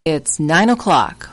It's 9 o'clock.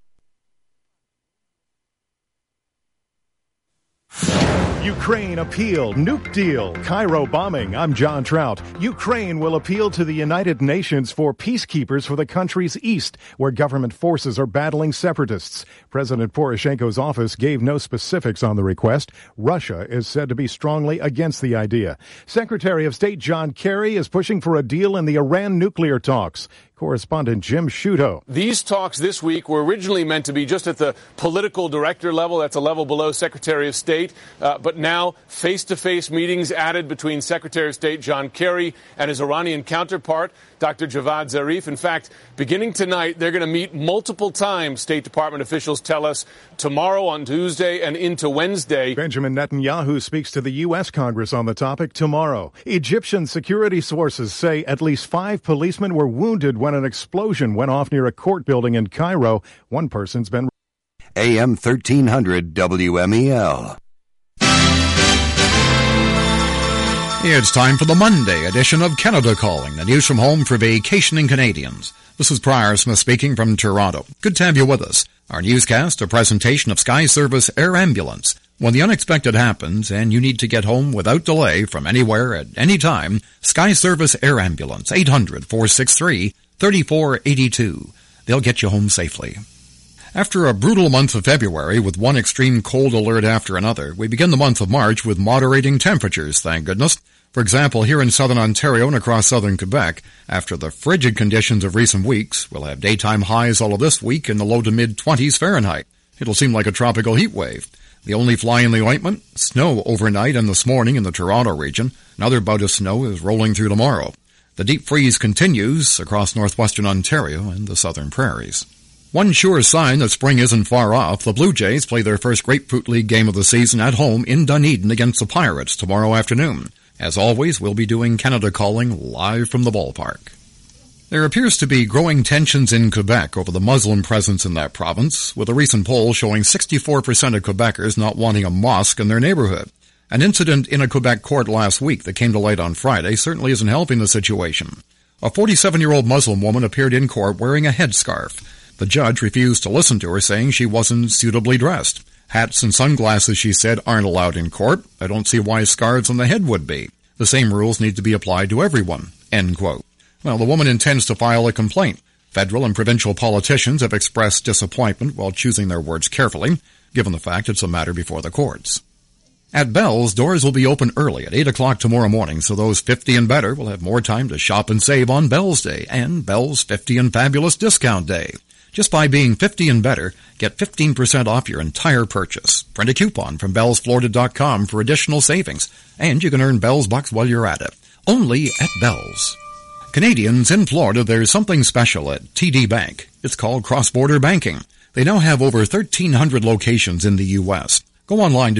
Ukraine appeal, nuke deal, Cairo bombing. I'm John Trout. Ukraine will appeal to the United Nations for peacekeepers for the country's east, where government forces are battling separatists. President Poroshenko's office gave no specifics on the request. Russia is said to be strongly against the idea. Secretary of State John Kerry is pushing for a deal in the Iran nuclear talks. Correspondent Jim Sciutto. These talks this week were originally meant to be just at the political director level. That's a level below Secretary of State. But now face-to-face meetings added between Secretary of State John Kerry and his Iranian counterpart, Dr. Javad Zarif. In fact, beginning tonight, they're going to meet multiple times, State Department officials tell us, tomorrow on Tuesday and into Wednesday. Benjamin Netanyahu speaks to the U.S. Congress on the topic tomorrow. Egyptian security sources say at least 5 policemen were wounded when an explosion went off near a court building in Cairo. One person's been... AM 1300 WMEL. It's time for the Monday edition of Canada Calling, the news from home for vacationing Canadians. This is Prior Smith speaking from Toronto. Good to have you with us. Our newscast, a presentation of Sky Service Air Ambulance. When the unexpected happens and you need to get home without delay from anywhere at any time, Sky Service Air Ambulance, 800-463-3482. They'll get you home safely. After a brutal month of February with one extreme cold alert after another, we begin the month of March with moderating temperatures, thank goodness. For example, here in southern Ontario and across southern Quebec, after the frigid conditions of recent weeks, we'll have daytime highs all of this week in the low to mid-20s Fahrenheit. It'll seem like a tropical heat wave. The only fly in the ointment, snow overnight and this morning in the Toronto region. Another bout of snow is rolling through tomorrow. The deep freeze continues across northwestern Ontario and the southern prairies. One sure sign that spring isn't far off, the Blue Jays play their first Grapefruit League game of the season at home in Dunedin against the Pirates tomorrow afternoon. As always, we'll be doing Canada Calling live from the ballpark. There appears to be growing tensions in Quebec over the Muslim presence in that province, with a recent poll showing 64% of Quebecers not wanting a mosque in their neighborhood. An incident in a Quebec court last week that came to light on Friday certainly isn't helping the situation. A 47-year-old Muslim woman appeared in court wearing a headscarf. The judge refused to listen to her, saying she wasn't suitably dressed. Hats and sunglasses, she said, aren't allowed in court. I don't see why scarves on the head would be. The same rules need to be applied to everyone. End quote. Well, the woman intends to file a complaint. Federal and provincial politicians have expressed disappointment while choosing their words carefully, given the fact it's a matter before the courts. At Bell's, doors will be open early at 8 o'clock tomorrow morning, so those 50 and better will have more time to shop and save on Bell's Day and Bell's 50 and Fabulous Discount Day. Just by being 50 and better, get 15% off your entire purchase. Print a coupon from bellsflorida.com for additional savings, and you can earn Bell's bucks while you're at it. Only at Bell's. Canadians in Florida, there's something special at TD Bank. It's called cross-border banking. They now have over 1,300 locations in the U.S. Go online to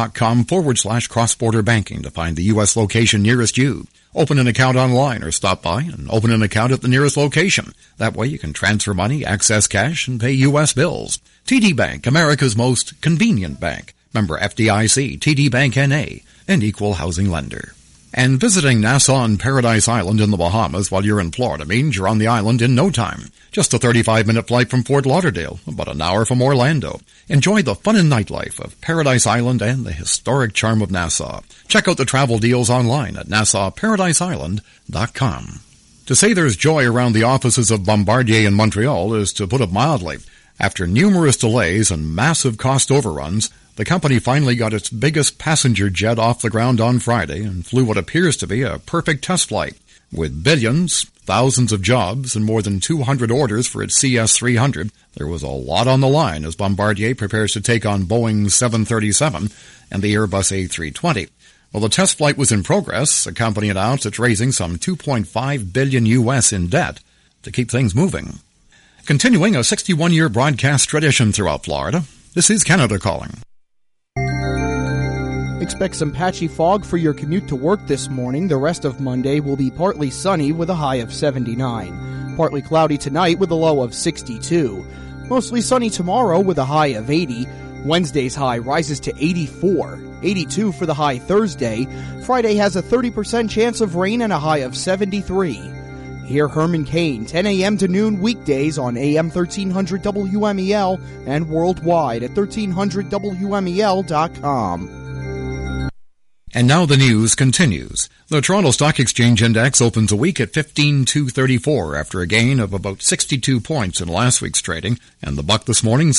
td.com/cross-border banking to find the U.S. location nearest you. Open an account online or stop by and open an account at the nearest location. That way you can transfer money, access cash, and pay U.S. bills. TD Bank, America's most convenient bank. Member FDIC, TD Bank N.A., an equal housing lender. And visiting Nassau and Paradise Island in the Bahamas while you're in Florida means you're on the island in no time. Just a 35-minute flight from Fort Lauderdale, about an hour from Orlando. Enjoy the fun and nightlife of Paradise Island and the historic charm of Nassau. Check out the travel deals online at NassauParadiseIsland.com. To say there's joy around the offices of Bombardier in Montreal is to put it mildly. After numerous delays and massive cost overruns, the company finally got its biggest passenger jet off the ground on Friday and flew what appears to be a perfect test flight. With billions, thousands of jobs, and more than 200 orders for its CS-300, there was a lot on the line as Bombardier prepares to take on Boeing's 737 and the Airbus A320. While the test flight was in progress, the company announced it's raising some $2.5 billion U.S. in debt to keep things moving. Continuing a 61-year broadcast tradition throughout Florida, this is Canada Calling. Expect some patchy fog for your commute to work this morning. The rest of Monday will be partly sunny with a high of 79. Partly cloudy tonight with a low of 62. Mostly sunny tomorrow with a high of 80. Wednesday's high rises to 84. 82 for the high Thursday. Friday has a 30% chance of rain and a high of 73. Hear Herman Cain 10 a.m. to noon weekdays on AM 1300 WMEL and worldwide at 1300WMEL.com. And now the news continues. The Toronto Stock Exchange Index opens a week at 15,234 after a gain of about 62 points in last week's trading, and the buck this morning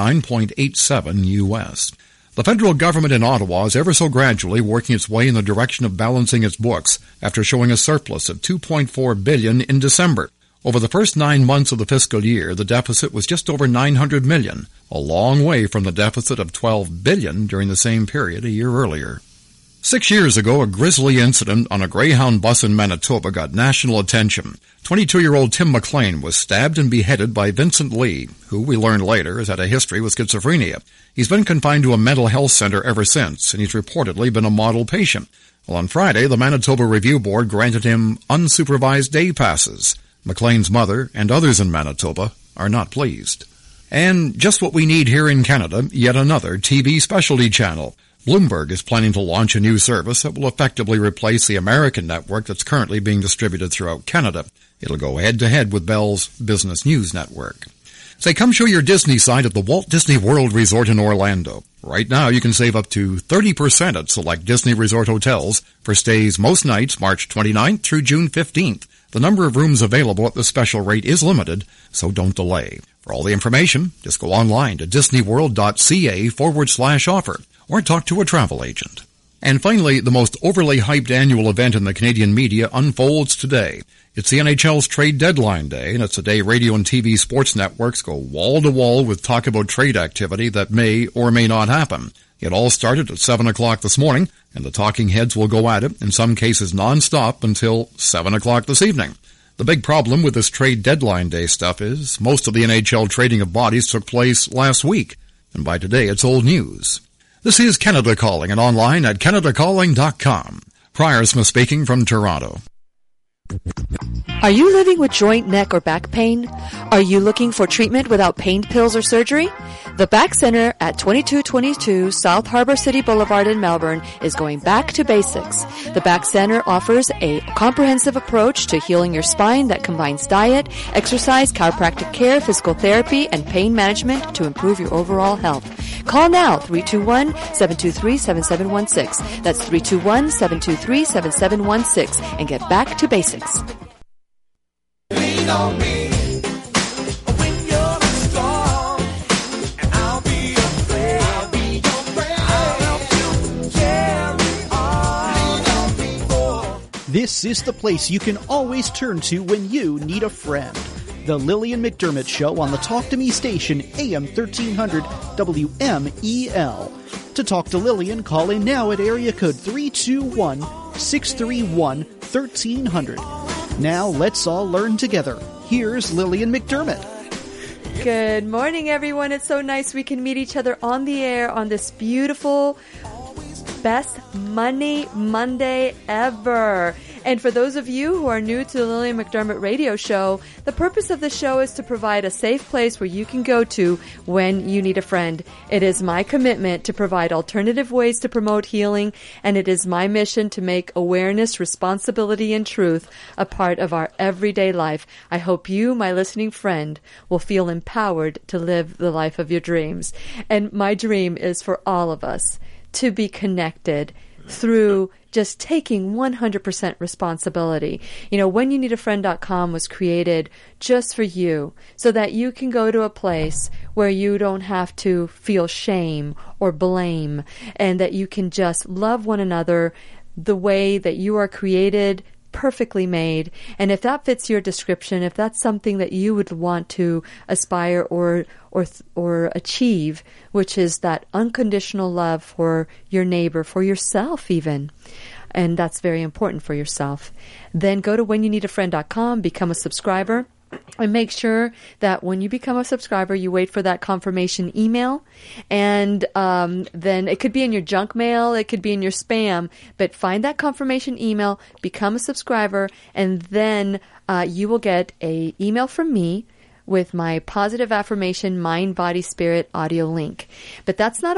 79.87 U.S. The federal government in Ottawa is ever so gradually working its way in the direction of balancing its books after showing a surplus of $2.4 billion in December. Over the first 9 months of the fiscal year, the deficit was just over $900 million, a long way from the deficit of $12 billion during the same period a year earlier. 6 years ago, a grisly incident on a Greyhound bus in Manitoba got national attention. 22-year-old Tim McLean was stabbed and beheaded by Vincent Lee, who we learned later has had a history with schizophrenia. He's been confined to a mental health center ever since, and he's reportedly been a model patient. Well, on Friday, the Manitoba Review Board granted him unsupervised day passes. McLean's mother and others in Manitoba are not pleased. And just what we need here in Canada, yet another TV specialty channel. Bloomberg is planning to launch a new service that will effectively replace the American network that's currently being distributed throughout Canada. It'll go head-to-head with Bell's Business News Network. Say, come show your Disney side at the Walt Disney World Resort in Orlando. Right now, you can save up to 30% at select Disney Resort hotels for stays most nights March 29th through June 15th. The number of rooms available at the special rate is limited, so don't delay. For all the information, just go online to disneyworld.ca/offer. Or talk to a travel agent. And finally, the most overly hyped annual event in the Canadian media unfolds today. It's the NHL's trade deadline day, and it's a day radio and TV sports networks go wall-to-wall with talk about trade activity that may or may not happen. It all started at 7 o'clock this morning, and the talking heads will go at it, in some cases non-stop, until 7 o'clock this evening. The big problem with this trade deadline day stuff is most of the NHL trading of bodies took place last week, and by today it's old news. This is Canada Calling and online at CanadaCalling.com. Prior Smith speaking from Toronto. Are you living with joint, neck, or back pain? Are you looking for treatment without pain pills or surgery? The Back Center at 2222 South Harbor City Boulevard in Melbourne is going back to basics. The Back Center offers a comprehensive approach to healing your spine that combines diet, exercise, chiropractic care, physical therapy, and pain management to improve your overall health. Call now, 321-723-7716. That's 321-723-7716 and get back to basics. Lean on me when you're strong, and I'll be your friend. I'll be your friend. I'll help you carry on. Lean on me, boy. This is the place you can always turn to when you need a friend. The Lillian McDermott Show on the Talk to Me station, AM 1300 WMEL. To talk to Lillian, call in now at area code 321-631-1300. Now let's all learn together. Here's Lillian McDermott. Good morning, everyone. It's so nice we can meet each other on the air on this beautiful, best Money Monday ever. And for those of you who are new to the Lillian McDermott radio show, the purpose of the show is to provide a safe place where you can go to when you need a friend. It is my commitment to provide alternative ways to promote healing, and it is my mission to make awareness, responsibility, and truth a part of our everyday life. I hope you, my listening friend, will feel empowered to live the life of your dreams. And my dream is for all of us to be connected through just taking 100% responsibility. You know, WhenYouNeedAFriend.com was created just for you so that you can go to a place where you don't have to feel shame or blame, and that you can just love one another the way that you are created, perfectly made. And if that fits your description, if that's something that you would want to aspire or achieve, which is that unconditional love for your neighbor, for yourself even, and that's very important for yourself, then go to WhenYouNeedAFriend.com, become a subscriber. And make sure that when you become a subscriber, you wait for that confirmation email. And then it could be in your junk mail, it could be in your spam, but find that confirmation email, become a subscriber, and then you will get an email from me with my positive affirmation, mind, body, spirit audio link. But that's not all.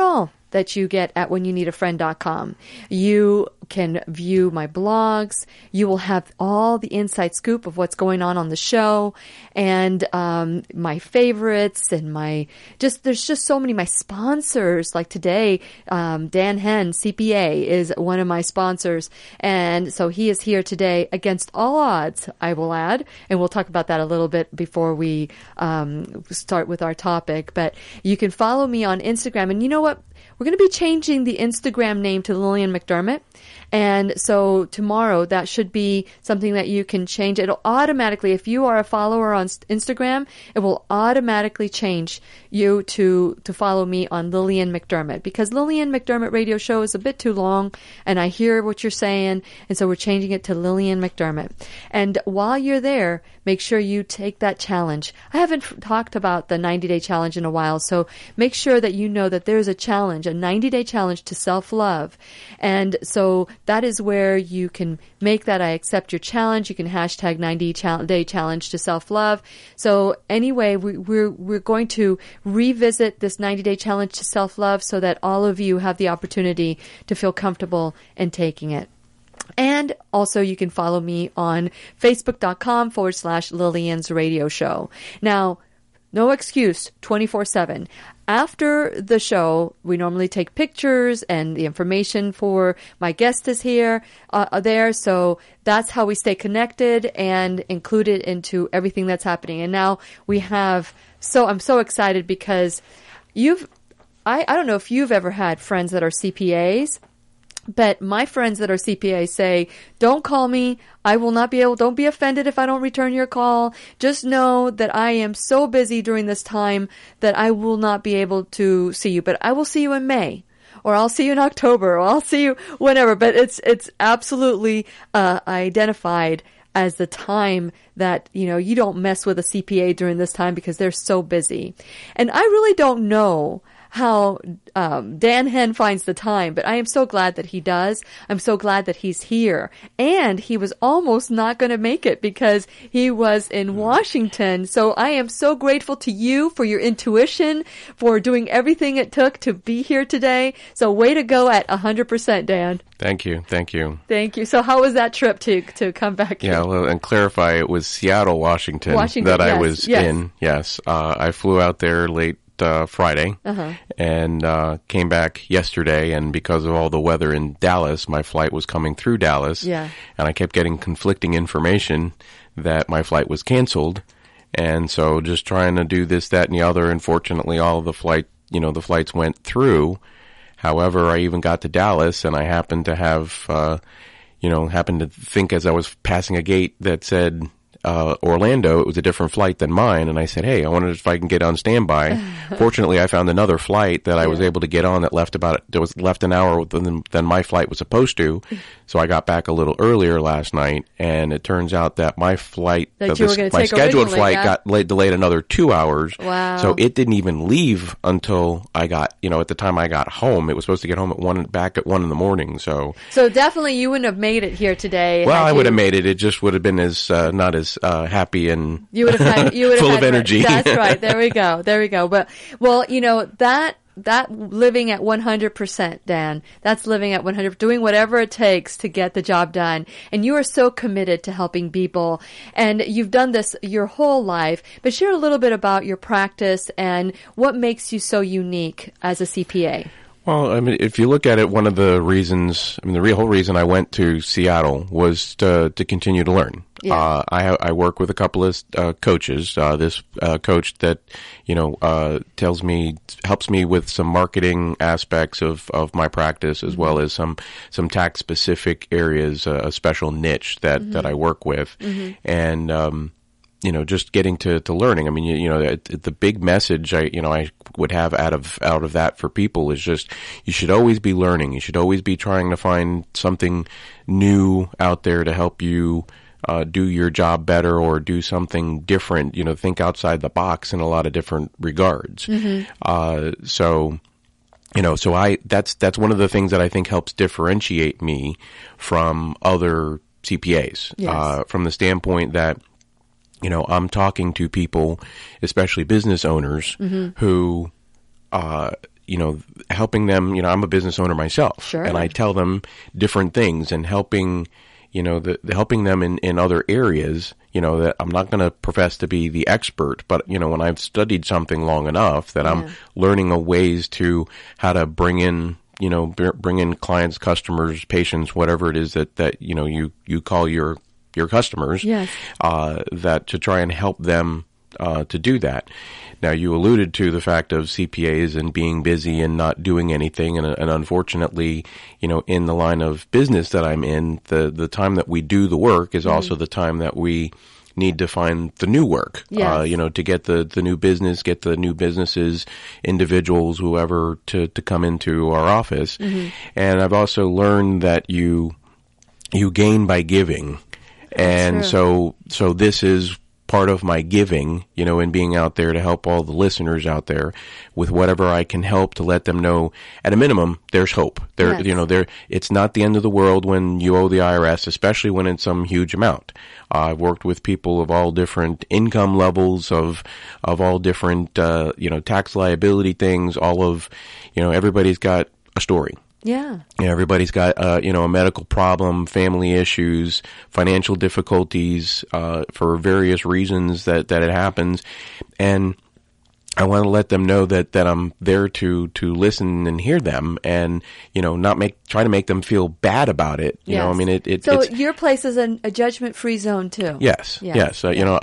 that you get at whenyouneedafriend.com. You can view my blogs. You will have all the inside scoop of what's going on the show, and my favorites, and there's just so many. My sponsors, like today, Dan Henn, CPA, is one of my sponsors, and so he is here today against all odds, I will add, and we'll talk about that a little bit before we start with our topic. But you can follow me on Instagram, and you know what? We're going to be changing the Instagram name to Lillian McDermott. And so tomorrow, that should be something that you can change. It'll automatically, if you are a follower on Instagram, it will automatically change you to follow me on Lillian McDermott, because Lillian McDermott Radio Show is a bit too long, and I hear what you're saying, and so we're changing it to Lillian McDermott. And while you're there, make sure you take that challenge. I haven't talked about the 90-day challenge in a while, so make sure that you know that there's a challenge, a 90-day challenge to self-love. And so that is where you can make that I accept your challenge. You can hashtag 90-day challenge to self-love. So anyway, we're going to revisit this 90-day challenge to self-love so that all of you have the opportunity to feel comfortable in taking it. And also you can follow me on facebook.com/Lillian's Radio Show. Now, no excuse, 24/7. After the show, we normally take pictures, and the information for my guest is here, there. So that's how we stay connected and included into everything that's happening. And now we have, I'm so excited because I don't know if you've ever had friends that are CPAs, but my friends that are CPAs say, don't call me. I will not be able, don't be offended if I don't return your call. Just know that I am so busy during this time that I will not be able to see you, but I will see you in May, or I'll see you in October, or I'll see you whenever. But it's absolutely identified as the time that, you don't mess with a CPA during this time because they're so busy. And I really don't know how Dan Henn finds the time, but I am so glad that he does. I'm so glad that he's here. And he was almost not going to make it because he was in Washington. So I am so grateful to you for your intuition, for doing everything it took to be here today. So way to go at 100%, Dan. Thank you. Thank you. Thank you. So how was that trip to come back here? Yeah, well, and clarify, it was Seattle, Washington that I was in. Yes. I flew out there late Friday and came back yesterday, and because of all the weather in Dallas, my flight was coming through Dallas, and I kept getting conflicting information that my flight was canceled, and so just trying to do this, that, and the other. Unfortunately, all of the the flights went through. However, I even got to Dallas, and I happened to have happened to think as I was passing a gate that said Orlando, it was a different flight than mine, and I said, hey, I wondered if I can get on standby. Fortunately, I found another flight that I was able to get on that left an hour than my flight was supposed to, so I got back a little earlier last night, and it turns out that my flight, my scheduled flight got delayed another 2 hours. Wow. So it didn't even leave until I got, at the time I got home. It was supposed to get home back at 1 in the morning, so definitely you wouldn't have made it here today. Well, I would have made it. It just would have been not as happy and you would have full of energy. That's right. There we go. But, well, that living at 100%, Dan, that's living at 100%, doing whatever it takes to get the job done. And you are so committed to helping people. And you've done this your whole life. But share a little bit about your practice and what makes you so unique as a CPA. Well, I mean, if you look at it, one of the reasons, the whole reason I went to Seattle was to continue to learn. Yeah. I work with a couple of coaches. This coach that helps me with some marketing aspects of my practice, as well as some tax specific areas, a special niche that I work with, and just getting to learning. The big message I would have out of that for people is just, you should always be learning. You should always be trying to find something new out there to help you do your job better or do something different. Think outside the box in a lot of different regards. So that's one of the things that I think helps differentiate me from other CPAs. Yes. From the standpoint that, I'm talking to people, especially business owners, who, helping them, I'm a business owner myself. Sure. And I tell them different things and helping them in other areas, that I'm not going to profess to be the expert, but, when I've studied something long enough that I'm learning ways to how to bring in clients, customers, patients, whatever it is that you call your customers, that to try and help them to do that. Now, you alluded to the fact of CPAs and being busy and not doing anything, and unfortunately, in the line of business that I'm in, the time that we do the work is also the time that we need to find the new work, to get the new business, get the new businesses, individuals, whoever, to come into our office. Mm-hmm. And I've also learned that you gain by giving. And so this is part of my giving, and being out there to help all the listeners out there with whatever I can help to let them know, at a minimum, there's hope. It's not the end of the world when you owe the IRS, especially when it's some huge amount. I've worked with people of all different income levels, of all different, tax liability things, everybody's got a story. Yeah. Everybody's got, a medical problem, family issues, financial difficulties, for various reasons that it happens. And I want to let them know that I'm there to listen and hear them, and, not try to make them feel bad about it. So your place is a judgment-free zone too. Yes. Yes.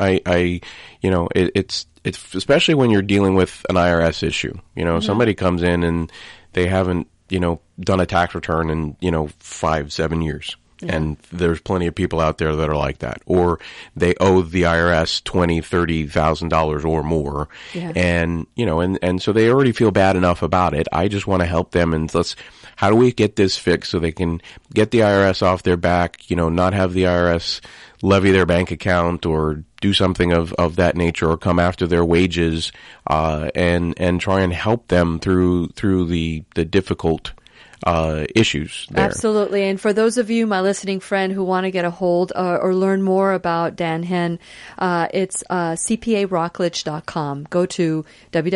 It's especially when you're dealing with an IRS issue. Somebody comes in and they haven't, done a tax return in, 5-7 years. Yeah. And there's plenty of people out there that are like that. Or they owe the IRS $20,000-$30,000 or more. Yeah. And, and so they already feel bad enough about it. I just want to help them, and how do we get this fixed so they can get the IRS off their back, not have the IRS levy their bank account or do something of that nature, or come after their wages, and try and help them through the difficult issues there. Absolutely. And for those of you, my listening friend, who want to get a hold or learn more about Dan Henn, it's CPARockledge.com. Go to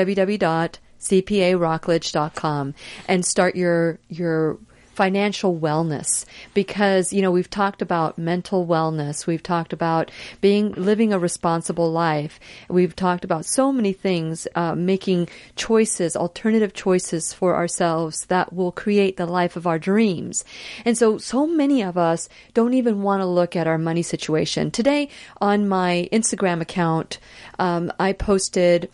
www.CPARockledge.com and start your financial wellness, because, we've talked about mental wellness. We've talked about living a responsible life. We've talked about so many things, making choices, alternative choices for ourselves that will create the life of our dreams. And so many of us don't even want to look at our money situation. Today on my Instagram account, I posted,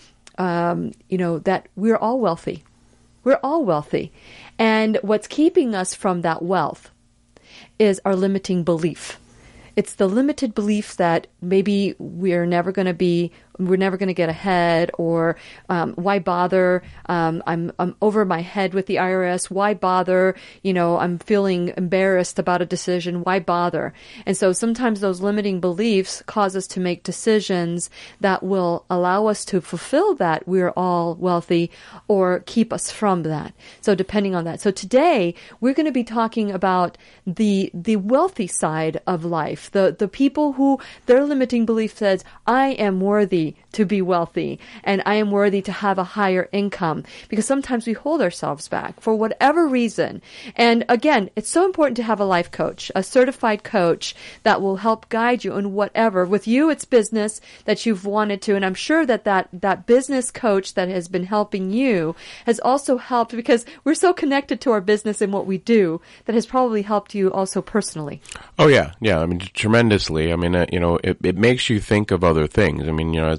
that we're all wealthy. We're all wealthy. And what's keeping us from that wealth is our limiting belief. It's the limited belief that maybe we're never going to get ahead, or why bother? I'm over my head with the IRS. Why bother? I'm feeling embarrassed about a decision. Why bother? And so sometimes those limiting beliefs cause us to make decisions that will allow us to fulfill that we're all wealthy, or keep us from that. So depending on that. So today we're going to be talking about the wealthy side of life. The people who their limiting belief says, I am worthy to be wealthy, and I am worthy to have a higher income, because sometimes we hold ourselves back for whatever reason. And again, it's so important to have a life coach, a certified coach that will help guide you in whatever. With you, it's business that you've wanted to, and I'm sure that business coach that has been helping you has also helped, because we're so connected to our business and what we do, that has probably helped you also personally. Oh yeah. I mean, tremendously. I mean, it makes you think of other things. I mean, as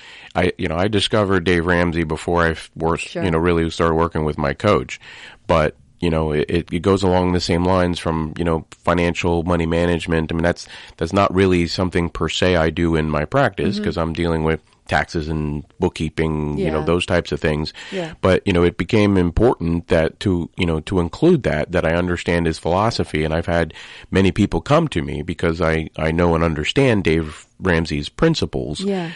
I discovered Dave Ramsey before I really started working with my coach, but it goes along the same lines from, financial money management. I mean, that's not really something per se I do in my practice, because I'm dealing with taxes and bookkeeping, those types of things. Yeah. But, it became important that to include that I understand his philosophy. And I've had many people come to me because I know and understand Dave Ramsey's principles. Yeah.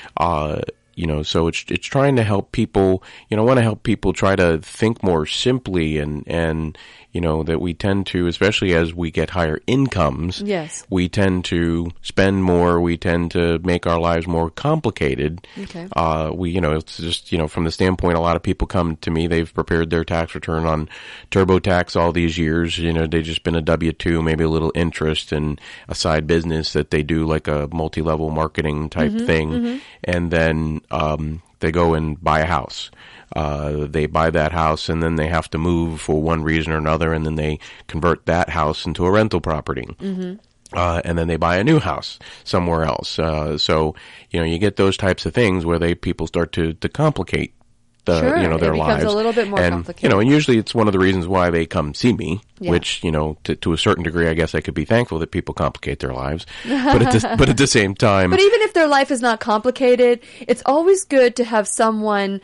So it's trying to help people, I want to help people try to think more simply and that we tend to, especially as we get higher incomes, yes, we tend to spend more. We tend to make our lives more complicated. Okay. It's just, from the standpoint, a lot of people come to me, they've prepared their tax return on TurboTax all these years. They've just been a W-2, maybe a little interest and a side business that they do, like a multi-level marketing type thing. And then, they go and buy a house. They buy that house and then they have to move for one reason or another, and then they convert that house into a rental property. And then they buy a new house somewhere else. So, you get those types of things where people start to complicate their lives. It becomes a little bit more complicated. And usually it's one of the reasons why they come see me, which, to a certain degree, I guess I could be thankful that people complicate their lives. But at the same time. But even if their life is not complicated, it's always good to have someone,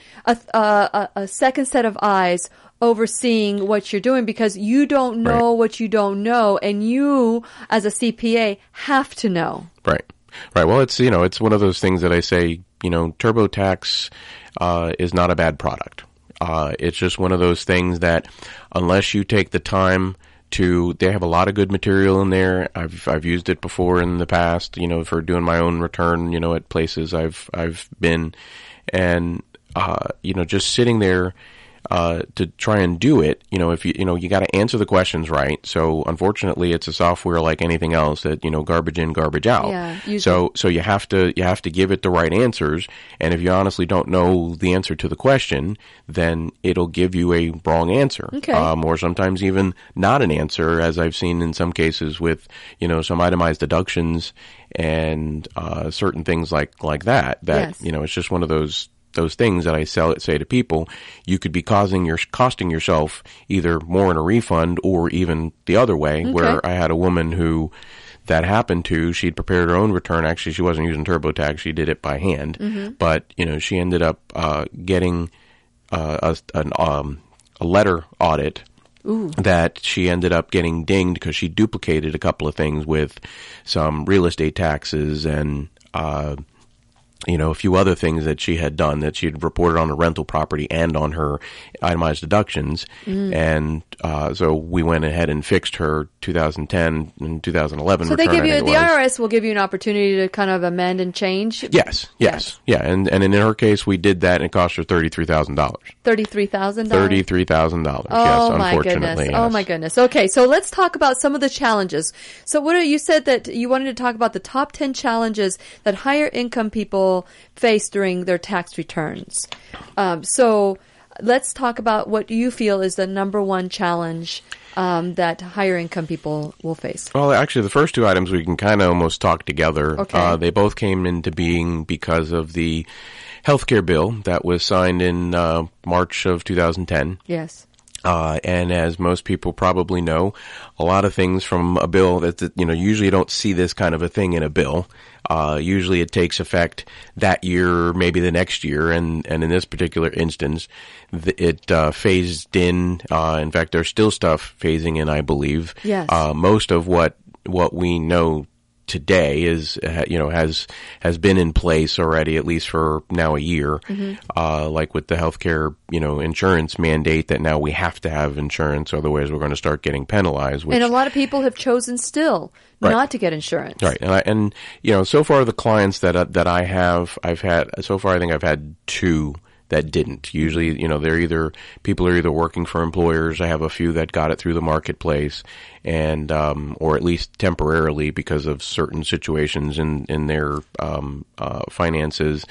a second set of eyes overseeing what you're doing, because you don't know what you don't know, and you, as a CPA, have to know. Right. Well, it's, it's one of those things that I say, TurboTax is not a bad product. It's just one of those things that unless you take the time they have a lot of good material in there. I've used it before in the past, for doing my own return, at places I've been, and, just sitting there, to try and do it, if you got to answer the questions right. So unfortunately, it's a software like anything else that, garbage in, garbage out. Yeah, so you have to give it the right answers. And if you honestly don't know the answer to the question, then it'll give you a wrong answer. Okay. Or sometimes even not an answer, as I've seen in some cases with, some itemized deductions and, certain things like that, yes. It's just one of those things that I say to people. You could be costing yourself either more in a refund or even the other way, where I had a woman who that happened to. She'd prepared her own return. Actually, she wasn't using TurboTax. She did it by hand. But, she ended up getting a letter audit. Ooh. That she ended up getting dinged because she duplicated a couple of things with some real estate taxes and a few other things that she had done, that she had reported on the rental property and on her itemized deductions. And so we went ahead and fixed her 2010 and 2011 so return. So the IRS will give you an opportunity to kind of amend and change? Yes. Yeah, and in her case, we did that, and it cost her $33,000. $33,000? $33,000, yes, unfortunately. Yes. Oh, my goodness. Okay, so let's talk about some of the challenges. So you said that you wanted to talk about the top 10 challenges that higher income people face during their tax returns. So let's talk about what you feel is the number one challenge that higher income people will face. Well, actually, the first two items we can kind of almost talk together. Okay. They both came into being because of the healthcare bill that was signed in March of 2010. Yes. And as most people probably know, a lot of things from a bill that, usually you don't see this kind of a thing in a bill. Usually it takes effect that year, maybe the next year. And in this particular instance, it phased in. In fact, there's still stuff phasing in, I believe. Yes. Most of what we know today is, has been in place already, at least for now a year. Like with the healthcare, insurance mandate that now we have to have insurance, otherwise we're going to start getting penalized. And a lot of people have chosen still not to get insurance. Right. And so far the clients that I have, I think I've had two that didn't. Usually, people are either working for employers. I have a few that got it through the marketplace, and or at least temporarily because of certain situations in their finances.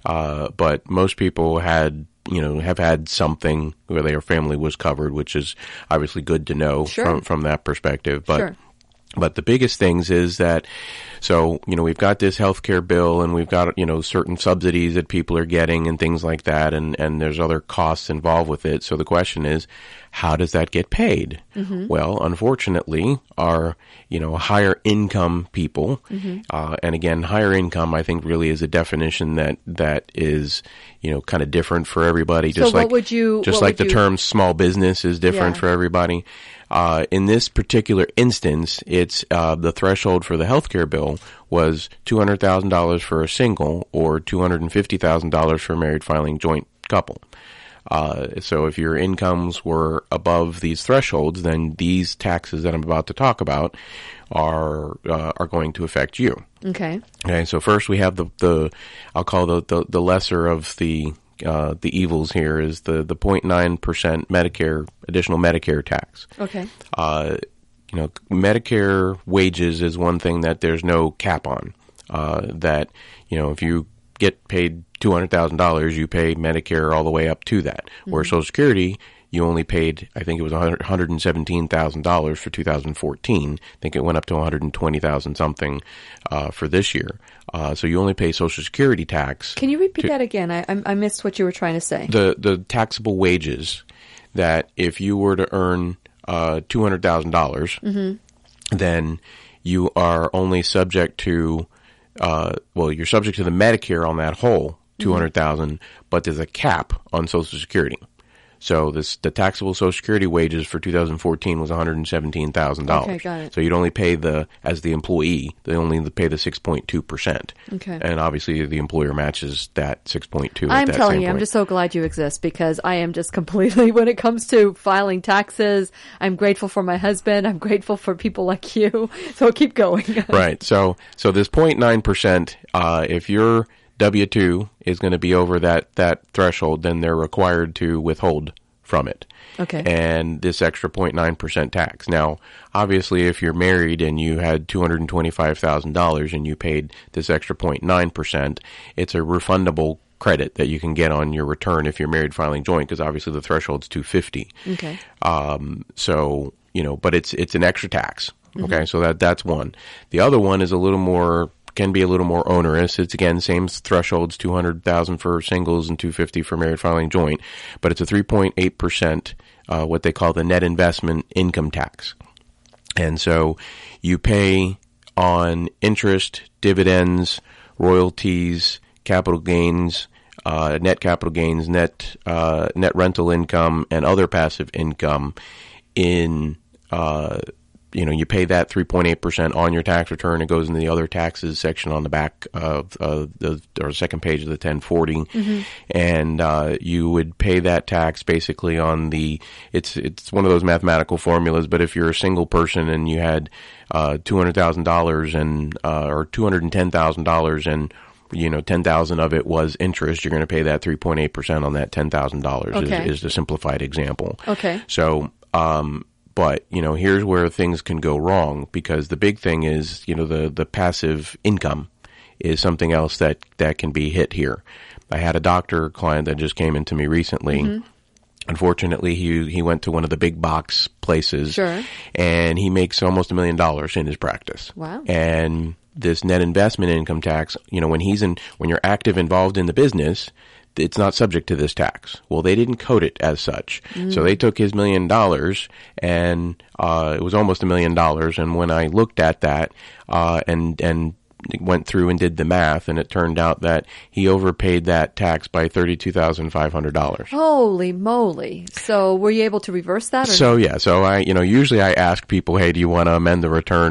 But most people have had something where their family was covered, which is obviously good to know from that perspective. But But the biggest things is that, so, we've got this healthcare bill and we've got, certain subsidies that people are getting and things like that. And there's other costs involved with it. So the question is, how does that get paid? Mm-hmm. Well, unfortunately, our, higher income people, mm-hmm. And again, higher income, I think really is a definition that is, kind of different for everybody. So the term small business is different for everybody. In this particular instance, it's the threshold for the healthcare bill was $200,000 for a single or $250,000 for a married filing joint couple. So if your incomes were above these thresholds, then these taxes that I'm about to talk about are going to affect you. Okay. Okay. So first we have the I'll call the lesser of the evils here is the 0.9% additional Medicare tax. Okay. Medicare wages is one thing that there's no cap on. That, if you get paid $200,000, you pay Medicare all the way up to that. Mm-hmm. Where Social Security, you only paid, I think it was $117,000 for 2014. I think it went up to $120,000 something for this year. So you only pay Social Security tax. Can you repeat that again? I missed what you were trying to say. The taxable wages that if you were to earn $200,000, mm-hmm. then you are only subject to you're subject to the Medicare on that whole $200,000, mm-hmm. but there's a cap on Social Security. So the taxable Social Security wages for 2014 was $117,000. Okay, got it. So you'd only pay as the employee, they only pay the 6.2%. Okay. And obviously the employer matches that 6.2. I'm telling you, I'm just so glad you exist because I am just completely, when it comes to filing taxes, I'm grateful for my husband. I'm grateful for people like you. So keep going. Right. So this 0.9%, if you're W-2 is going to be over that threshold, then they're required to withhold from it. Okay. And this extra 0.9% tax. Now, obviously, if you're married and you had $225,000 and you paid this extra 0.9%, it's a refundable credit that you can get on your return if you're married filing joint, because obviously the threshold's $250. Okay. So, but it's an extra tax. Okay. Mm-hmm. So that's one. The other one is can be a little more onerous. It's again same thresholds, $200,000 for singles and $250 for married filing joint, but it's a 3.8% what they call the net investment income tax. And so you pay on interest, dividends, royalties, capital gains, net capital gains, net rental income, and other passive income in you pay that 3.8% on your tax return. It goes in the other taxes section on the back of the second page of the 1040. Mm-hmm. And you would pay that tax basically on it's one of those mathematical formulas, but if you're a single person and you had $200,000 and or $210,000 and $10,000 of it was interest, you're going to pay that 3.8% on that $10,000. Okay. Is the simplified example. Okay. So, but, here's where things can go wrong, because the big thing is, the passive income is something else that can be hit here. I had a doctor client that just came into me recently. Mm-hmm. Unfortunately, he went to one of the big box places. Sure. And he makes almost $1 million in his practice. Wow. And this net investment income tax, when you're active involved in the business, it's not subject to this tax. Well, they didn't code it as such. Mm. So they took his $1 million and it was almost $1 million. And when I looked at that and went through and did the math, and it turned out that he overpaid that tax by $32,500. Holy moly. So were you able to reverse that? So yeah. So I, usually I ask people, hey, do you want to amend the return?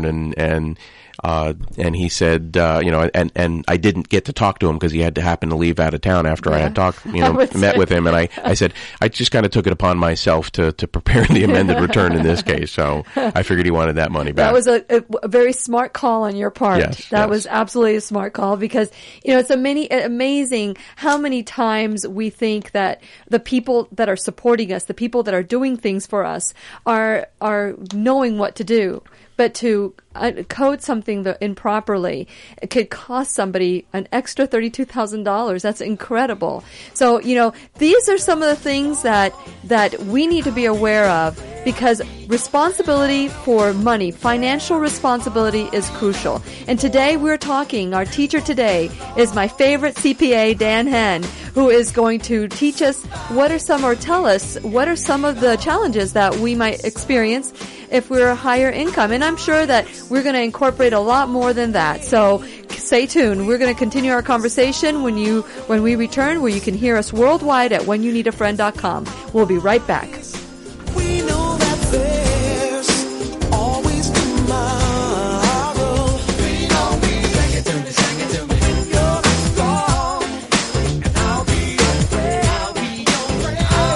And he said, and I didn't get to talk to him because he had to happen to leave out of town after I had met with him. And I said, I just kind of took it upon myself to prepare the amended return in this case. So I figured he wanted that money back. That was a very smart call on your part. Yes, that was absolutely a smart call because, it's amazing how many times we think that the people that are supporting us, the people that are doing things for us are knowing what to do. But to code something improperly, it could cost somebody an extra $32,000. That's incredible. So, these are some of the things that we need to be aware of, because responsibility for money, financial responsibility is crucial. And today we're talking, our teacher today is my favorite CPA, Dan Henn, who is going to teach us tell us what are some of the challenges that we might experience if we're a higher income. And I'm sure that we're going to incorporate a lot more than that. So stay tuned. We're going to continue our conversation when we return, where you can hear us worldwide at whenyounneedafriend.com. We'll be right back. We know that there's always tomorrow. Lean on me. Sing it to me. You're strong, and I'll be your friend.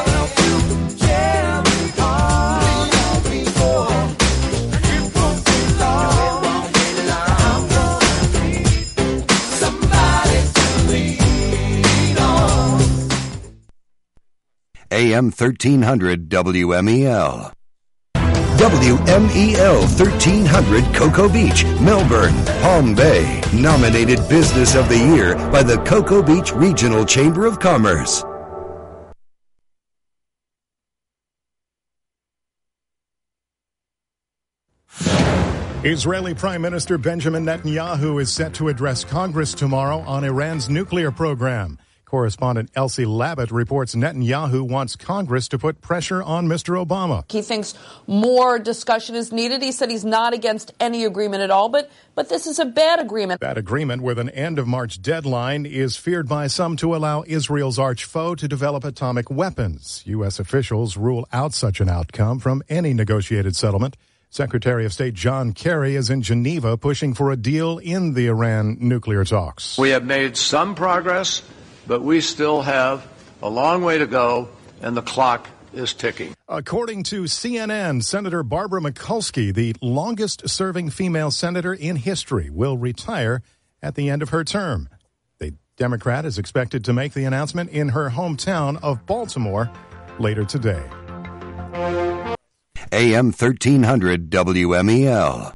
AM 1300 WMEL. WMEL 1300 Cocoa Beach, Melbourne, Palm Bay. Nominated Business of the Year by the Cocoa Beach Regional Chamber of Commerce. Israeli Prime Minister Benjamin Netanyahu is set to address Congress tomorrow on Iran's nuclear program. Correspondent Elsie Labott reports Netanyahu wants Congress to put pressure on Mr. Obama. He thinks more discussion is needed. He said he's not against any agreement at all, but this is a bad agreement. That agreement with an end-of-March deadline is feared by some to allow Israel's arch-foe to develop atomic weapons. U.S. officials rule out such an outcome from any negotiated settlement. Secretary of State John Kerry is in Geneva pushing for a deal in the Iran nuclear talks. We have made some progress, but we still have a long way to go, and the clock is ticking. According to CNN, Senator Barbara Mikulski, the longest-serving female senator in history, will retire at the end of her term. The Democrat is expected to make the announcement in her hometown of Baltimore later today. AM 1300 WMEL.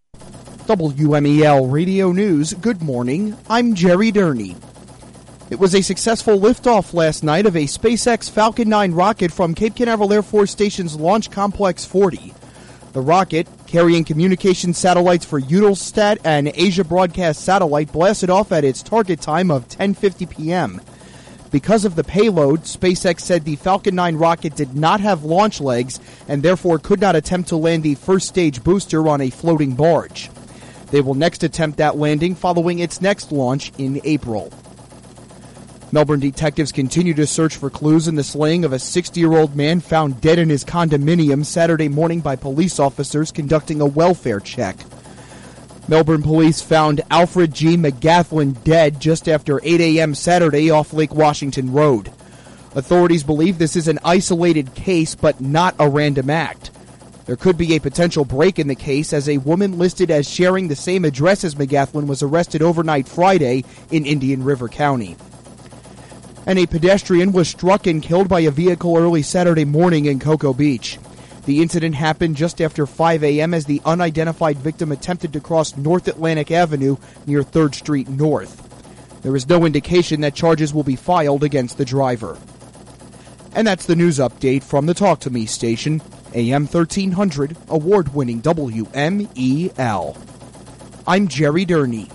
WMEL Radio News, good morning. I'm Jerry Durney. It was a successful liftoff last night of a SpaceX Falcon 9 rocket from Cape Canaveral Air Force Station's Launch Complex 40. The rocket, carrying communication satellites for Eutelsat and Asia Broadcast Satellite, blasted off at its target time of 10:50 p.m. Because of the payload, SpaceX said the Falcon 9 rocket did not have launch legs and therefore could not attempt to land the first stage booster on a floating barge. They will next attempt that landing following its next launch in April. Melbourne detectives continue to search for clues in the slaying of a 60-year-old man found dead in his condominium Saturday morning by police officers conducting a welfare check. Melbourne police found Alfred G. McGathlin dead just after 8 a.m. Saturday off Lake Washington Road. Authorities believe this is an isolated case but not a random act. There could be a potential break in the case as a woman listed as sharing the same address as McGathlin was arrested overnight Friday in Indian River County. And a pedestrian was struck and killed by a vehicle early Saturday morning in Cocoa Beach. The incident happened just after 5 a.m. as the unidentified victim attempted to cross North Atlantic Avenue near 3rd Street North. There is no indication that charges will be filed against the driver. And that's the news update from the Talk to Me station, AM 1300, award-winning WMEL. I'm Jerry Durney.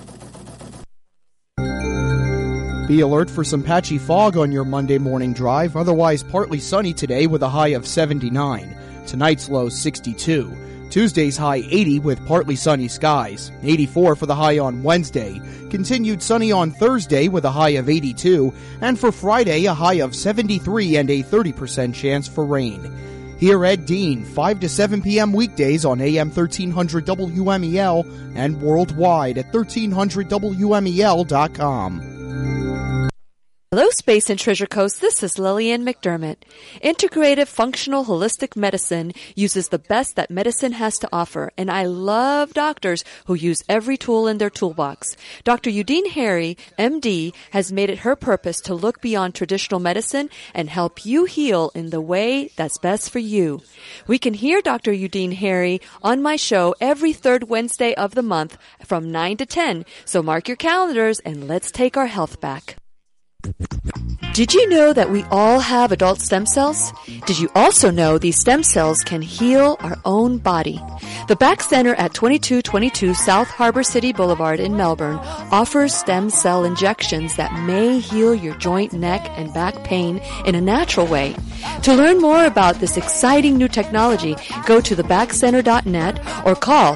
Be alert for some patchy fog on your Monday morning drive, otherwise partly sunny today with a high of 79. Tonight's low 62. Tuesday's high 80 with partly sunny skies. 84 for the high on Wednesday. Continued sunny on Thursday with a high of 82. And for Friday, a high of 73 and a 30% chance for rain. Here Ed Dean, 5 to 7 p.m. weekdays on AM 1300 WMEL and worldwide at 1300WMEL.com. Hello, Space and Treasure Coast. This is Lillian McDermott. Integrative Functional Holistic Medicine uses the best that medicine has to offer, and I love doctors who use every tool in their toolbox. Dr. Udine Harry, MD, has made it her purpose to look beyond traditional medicine and help you heal in the way that's best for you. We can hear Dr. Udine Harry on my show every third Wednesday of the month from 9 to 10, so mark your calendars and let's take our health back. Did you know that we all have adult stem cells? Did you also know these stem cells can heal our own body? The Back Center at 2222 South Harbor City Boulevard in Melbourne offers stem cell injections that may heal your joint, neck, and back pain in a natural way. To learn more about this exciting new technology, go to thebackcenter.net or call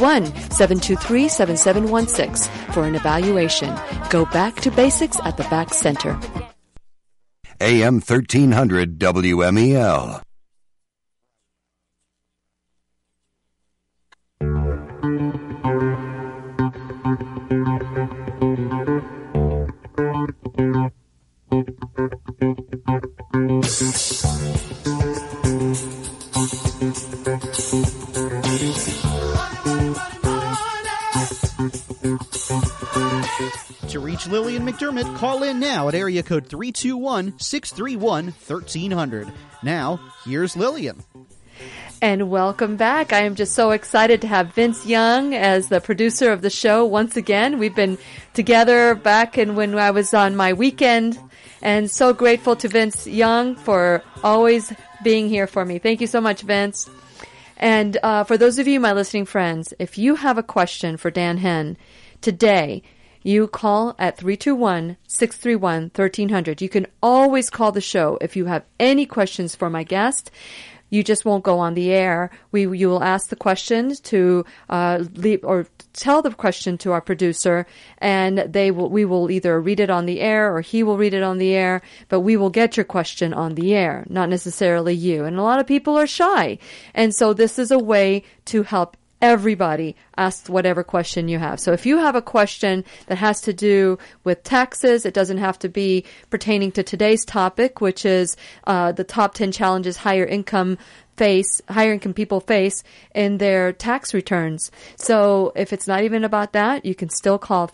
321-723-7716 for an evaluation. Go back to basics at the Back Center. AM 1300 WMEL. To reach Lillian McDermott. Call in now at area code 321-631-1300. Now, here's Lillian. And welcome back. I am just so excited to have Vince Young as the producer of the show once again. We've been together back when I was on my weekend, and so grateful to Vince Young for always being here for me. Thank you so much, Vince. And for those of you, my listening friends, if you have a question for Dan Henn today, you call at 321-631-1300. You can always call the show if you have any questions for my guest. You just won't go on the air. You will ask the questions to leave or tell the question to our producer, and we will either read it on the air or he will read it on the air. But we will get your question on the air, not necessarily you. And a lot of people are shy, and so this is a way to help everybody ask whatever question you have. So if you have a question that has to do with taxes, it doesn't have to be pertaining to today's topic, which is the top 10 challenges higher income people face in their tax returns. So if it's not even about that, you can still call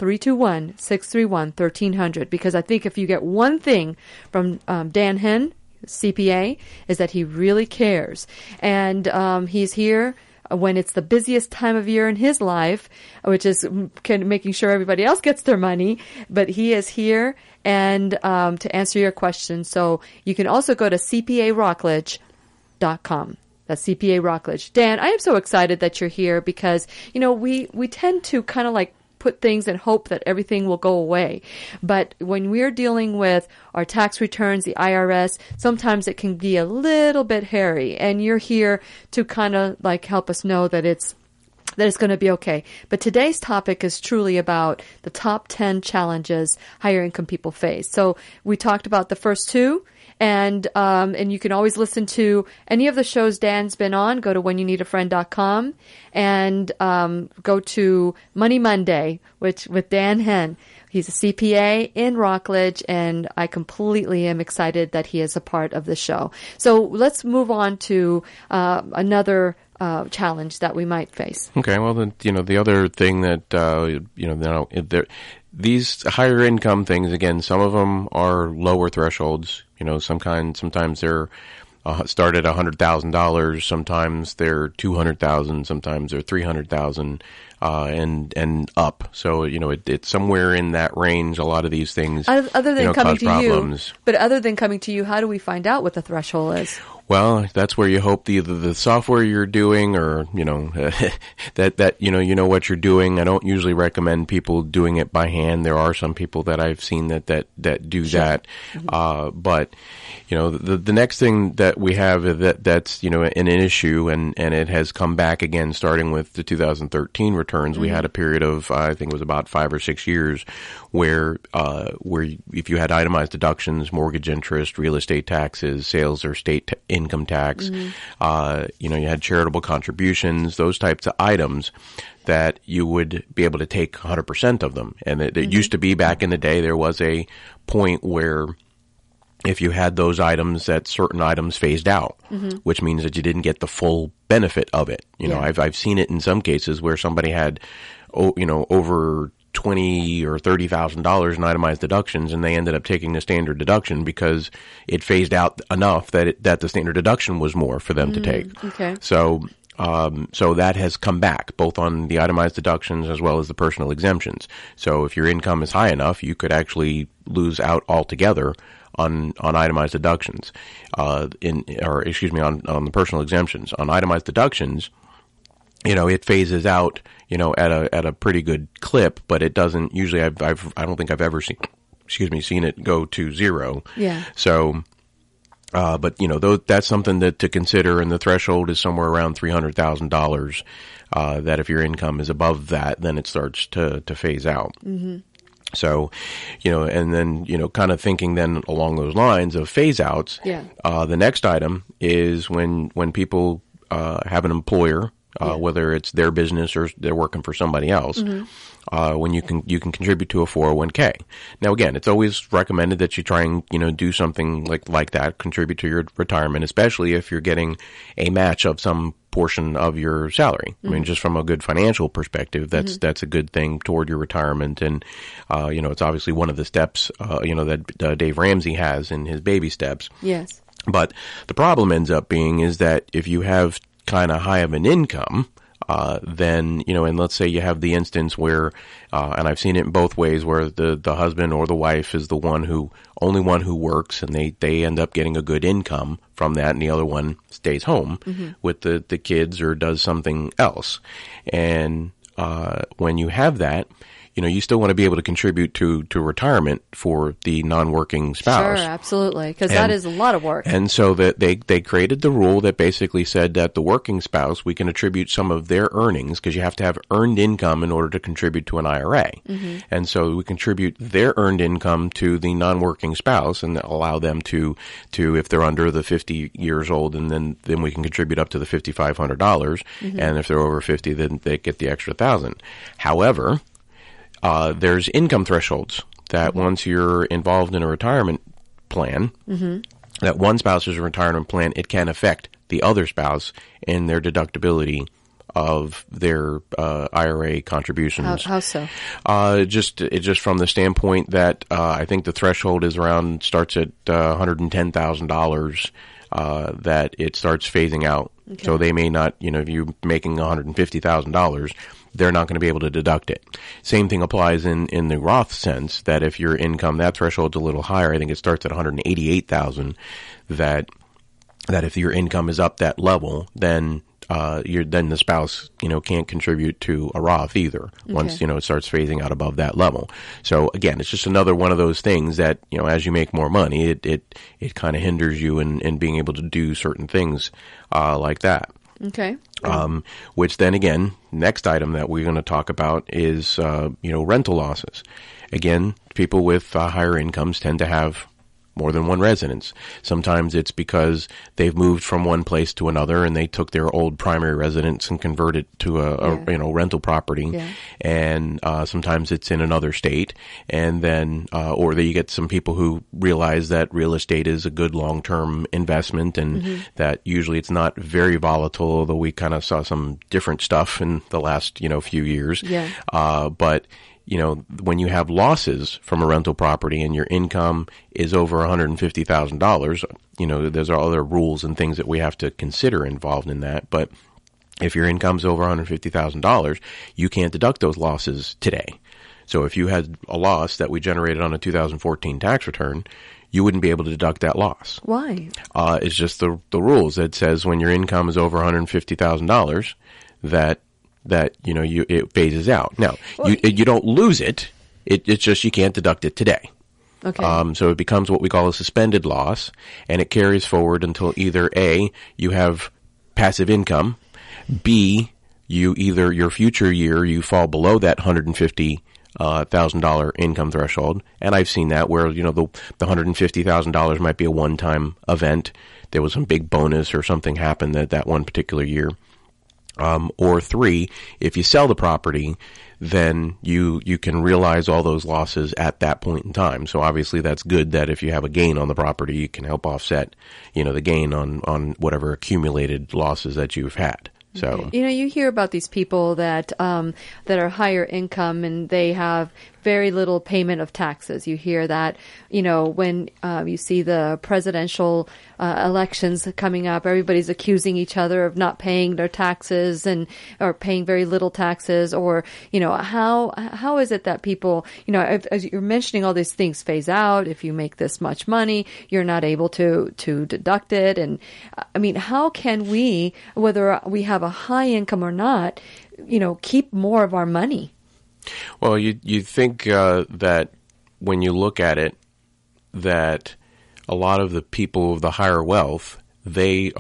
321-631-1300, because I think if you get one thing from Dan Henn, CPA, is that he really cares. And he's here when it's the busiest time of year in his life, which is making sure everybody else gets their money. But he is here and to answer your questions. So you can also go to cparockledge.com. That's CPA Rockledge. Dan, I am so excited that you're here because, we tend to kind of like put things and hope that everything will go away. But when we're dealing with our tax returns, the IRS, sometimes it can be a little bit hairy. And you're here to kind of like help us know that it's going to be okay. But today's topic is truly about the top 10 challenges higher income people face. So we talked about the first two. And you can always listen to any of the shows Dan's been on. Go to whenyouneedafriend.com and go to Money Monday, with Dan Henn. He's a CPA in Rockledge, and I completely am excited that he is a part of the show. So let's move on to another challenge that we might face. Okay, well, the other thing that these higher income things, again, some of them are lower thresholds. Sometimes they're start at $100,000. Sometimes they're $200,000. Sometimes they're $300,000, and up. So it's somewhere in that range. A lot of these things, other than coming cause problems. You, but other than coming to you, how do we find out what the threshold is? Well, that's where you hope either the software you're doing or, that what you're doing. I don't usually recommend people doing it by hand. There are some people that I've seen that do sure. that. Mm-hmm. But, the next thing that we have that's, an issue and it has come back again starting with the 2013 returns. Mm-hmm. We had a period of, I think it was about 5 or 6 years where if you had itemized deductions, mortgage interest, real estate taxes, sales or state income tax, mm-hmm. You had charitable contributions, those types of items that you would be able to take 100% of them. And it mm-hmm. used to be back in the day, there was a point where if you had those items, that certain items phased out, mm-hmm. which means that you didn't get the full benefit of it. I've seen it in some cases where somebody had, over $20,000 or $30,000 in itemized deductions, and they ended up taking the standard deduction because it phased out enough that the standard deduction was more for them to take. Okay. So that has come back both on the itemized deductions as well as the personal exemptions. So if your income is high enough, you could actually lose out altogether on itemized deductions, on the personal exemptions. On itemized deductions, it phases out, at a pretty good clip, but it doesn't usually. I don't think I've ever seen it go to zero. Yeah. So, but that's something to consider, and the threshold is somewhere around $300,000. That if your income is above that, then it starts to phase out. Mm-hmm. So, and then, kind of thinking then along those lines of phase outs, yeah. The next item is when people have an employer, whether it's their business or they're working for somebody else, mm-hmm. When you can contribute to a 401k. Now, again, it's always recommended that you try and, do something like that, contribute to your retirement, especially if you're getting a match of some portion of your salary. I mean, just from a good financial perspective, that's a good thing toward your retirement. And, it's obviously one of the steps, that Dave Ramsey has in his baby steps. Yes. But the problem ends up being is that if you have kind of high of an income, then, and let's say you have the instance where, and I've seen it in both ways, where the husband or the wife is the only one who works, and they end up getting a good income from that, and the other one stays home with the kids or does something else. And, when you have that, you still want to be able to contribute to retirement for the non-working spouse. Sure, absolutely, because that is a lot of work. And so that they created the rule that basically said that the working spouse, we can attribute some of their earnings, because you have to have earned income in order to contribute to an IRA. And so we contribute their earned income to the non-working spouse and allow them to if they're under the 50 years old, and then we can contribute up to the $5,500. And if they're over 50, then they get the extra $1,000. However, there's income thresholds that once you're involved in a retirement plan, that one spouse's retirement plan, it can affect the other spouse in their deductibility of their IRA contributions. How so? Just from the standpoint that I think the threshold starts at $110,000 that it starts phasing out. Okay. So they may not, if you're making $150,000, they're not going to be able to deduct it. Same thing applies in the Roth sense, that if your income, that threshold's a little higher, I think it starts at $188,000, that if your income is up that level, then the spouse, can't contribute to a Roth either once, it starts phasing out above that level. So again, it's just another one of those things that, as you make more money, it kind of hinders you in being able to do certain things, like that. Okay. Which then again, next item that we're going to talk about is, rental losses. Again, people with higher incomes tend to have more than one residence. Sometimes it's because they've moved from one place to another and they took their old primary residence and converted to a rental property. Yeah. And sometimes it's in another state. And then, or you get some people who realize that real estate is a good long-term investment and that usually it's not very volatile, although we kind of saw some different stuff in the last, few years. Yeah. But when you have losses from a rental property and your income is over $150,000, there's other rules and things that we have to consider involved in that. But if your income's over $150,000, you can't deduct those losses today. So if you had a loss that we generated on a 2014 tax return, you wouldn't be able to deduct that loss. Why? It's just the rules that says when your income is over $150,000, that it phases out. Now, you don't lose it. It's just you can't deduct it today. Okay. So it becomes what we call a suspended loss, and it carries forward until either A, you have passive income, B, your future year, you fall below that $150,000 income threshold. And I've seen that where, the $150,000 might be a one-time event. There was some big bonus or something happened that one particular year. Or 3, if you sell the property, then you can realize all those losses at that point in time. So obviously that's good that if you have a gain on the property, you can help offset, the gain on whatever accumulated losses that you've had. So, you hear about these people that are higher income and they have very little payment of taxes. You hear that, when you see the presidential elections coming up, everybody's accusing each other of not paying their taxes or paying very little taxes, or, how is it that people, as you're mentioning all these things phase out, if you make this much money, you're not able to deduct it. And how can we, whether we have a high income or not, keep more of our money? Well, you think that when you look at it, that a lot of the people of the higher wealth, the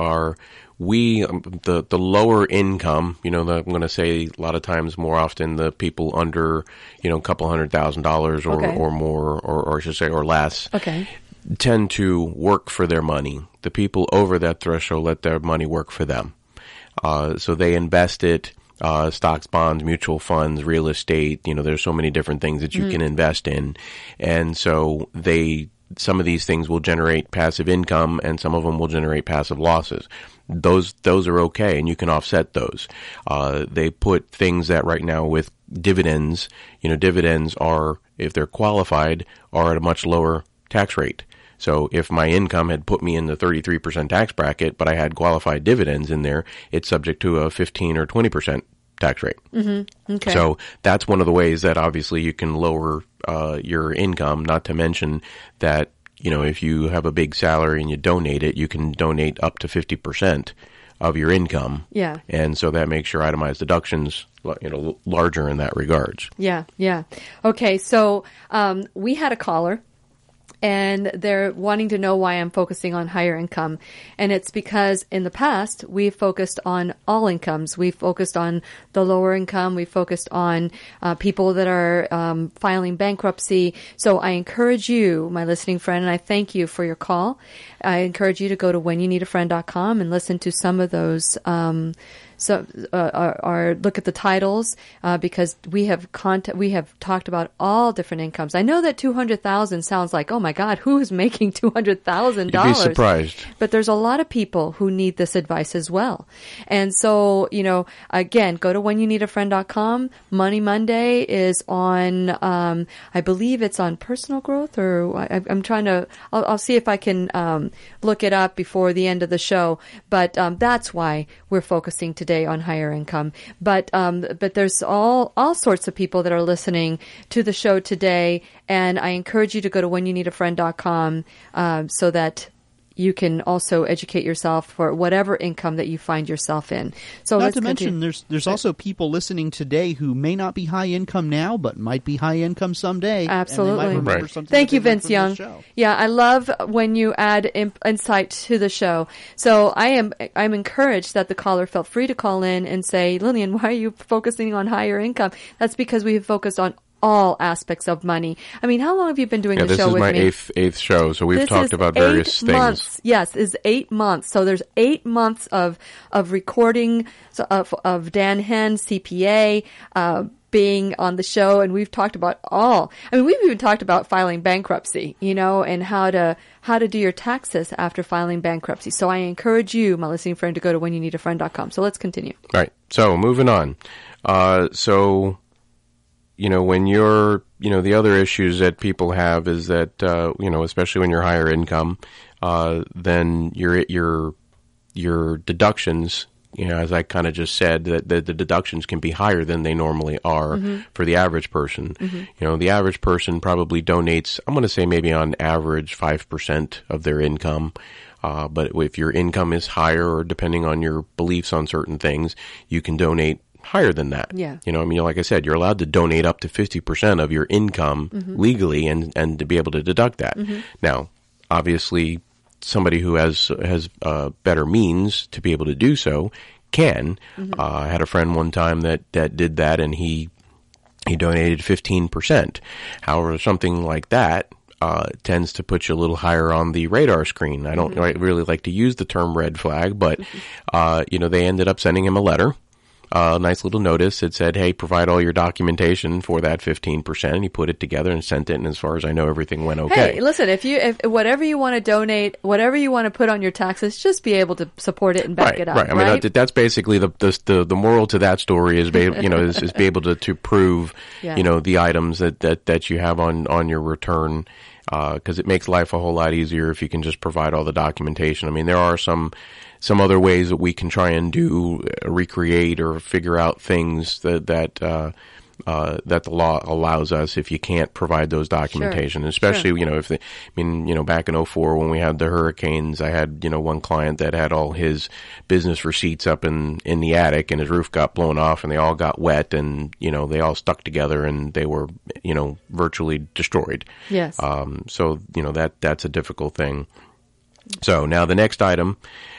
lower income, I'm going to say a lot of times more often the people under, a couple $100,000 or more, or I should say, or less, tend to work for their money. The people over that threshold let their money work for them. So they invest it. Stocks, bonds, mutual funds, real estate, there's so many different things that you can invest in. And so they some of these things will generate passive income and some of them will generate passive losses. Those are okay, and you can offset those. They put things that right now with dividends, dividends are, if they're qualified, are at a much lower tax rate. So if my income had put me in the 33% tax bracket, but I had qualified dividends in there, it's subject to a 15 or 20% tax rate. Mm-hmm. Okay. So that's one of the ways that obviously you can lower your income, not to mention that, if you have a big salary and you donate it, you can donate up to 50% of your income. Yeah. And so that makes your itemized deductions, larger in that regards. Yeah. Yeah. Okay. So, we had a caller, and they're wanting to know why I'm focusing on higher income. And it's because in the past, we've focused on all incomes. We've focused on the lower income. We've focused on people that are filing bankruptcy. So I encourage you, my listening friend, and I thank you for your call. I encourage you to go to whenyounneedafriend.com and listen to some of those or look at the titles, because we have talked about all different incomes. I know that $200,000 sounds like, oh my God, who's making $200,000? You'd be surprised. But there's a lot of people who need this advice as well. And so, again, go to whenyounneedafriend.com. Money Monday is on, I believe it's on personal growth, or I'm trying to, I'll see if I can look it up before the end of the show. But that's why we're focusing today on higher income. But there's all sorts of people that are listening to the show today, and I encourage you to go to whenyounneedafriend.com so that you can also educate yourself for whatever income that you find yourself in. So not to mention, there's also people listening today who may not be high income now, but might be high income someday. Absolutely. Right. Thank you, Vince Young. Yeah, I love when you add insight to the show. So I'm encouraged that the caller felt free to call in and say, Lillian, why are you focusing on higher income? That's because we have focused on all aspects of money. I mean, how long have you been doing the show with me? This is my eighth show, so we've talked about various things. Months. Yes, it's 8 months. So there's 8 months of recording of Dan Henn, CPA, being on the show, and we've talked about all. I mean, we've even talked about filing bankruptcy, and how to do your taxes after filing bankruptcy. So I encourage you, my listening friend, to go to whenyounneedafriend.com. So let's continue. All right. So moving on. When you're, the other issues that people have is that, especially when you're higher income, then your deductions, as I kind of just said, that the deductions can be higher than they normally are for the average person. Mm-hmm. The average person probably donates, I'm going to say maybe on average 5% of their income. But if your income is higher, or depending on your beliefs on certain things, you can donate higher than that. Yeah. Like I said, you're allowed to donate up to 50% of your income legally and to be able to deduct that. Mm-hmm. Now, obviously, somebody who has better means to be able to do so can. Mm-hmm. I had a friend one time that did that, and he donated 15%. However, something like that tends to put you a little higher on the radar screen. I don't really like to use the term red flag, but they ended up sending him a letter. Nice little notice. It said, hey, provide all your documentation for that 15%. And he put it together and sent it. And as far as I know, everything went okay. Hey, listen, if whatever you want to donate, whatever you want to put on your taxes, just be able to support it and back it up. Right. I mean, that's basically the moral to that story is, is be able to prove, the items that you have on your return. Because it makes life a whole lot easier if you can just provide all the documentation. I mean, there are some other ways that we can try and recreate or figure out things that the law allows us if you can't provide those documentation. Sure. Especially, back in 2004 when we had the hurricanes, I had, one client that had all his business receipts up in the attic, and his roof got blown off and they all got wet, and, they all stuck together and they were, virtually destroyed. Yes. So, that's a difficult thing. So now the next item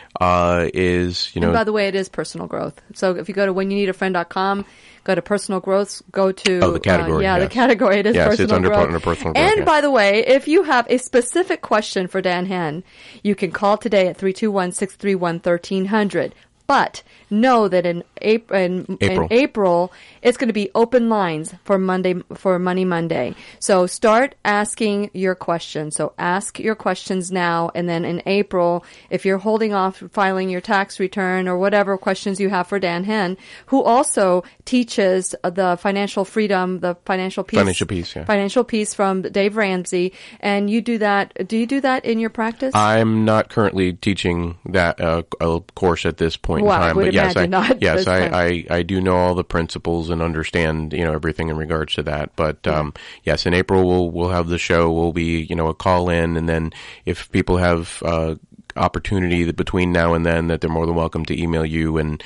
is, And by the way, it is personal growth. So if you go to whenyounneedafriend.com, go to personal growth, go to the category. The category. It is personal growth. Under personal growth. And by the way, if you have a specific question for Dan Henn, you can call today at 321-631-1300. But know that in April, it's going to be open lines for Money Monday. So start asking your questions. So ask your questions now, and then in April, if you're holding off filing your tax return or whatever questions you have for Dan Henn, who also teaches the financial freedom, the financial piece from Dave Ramsey, and you do that. Do you do that in your practice? I'm not currently teaching that a course at this point in time, but yes, I do know all the principles and understand everything in regards to that. But yes, in April we'll have the show. We'll be a call in, and then if people have opportunity that between now and then, that they're more than welcome to email you and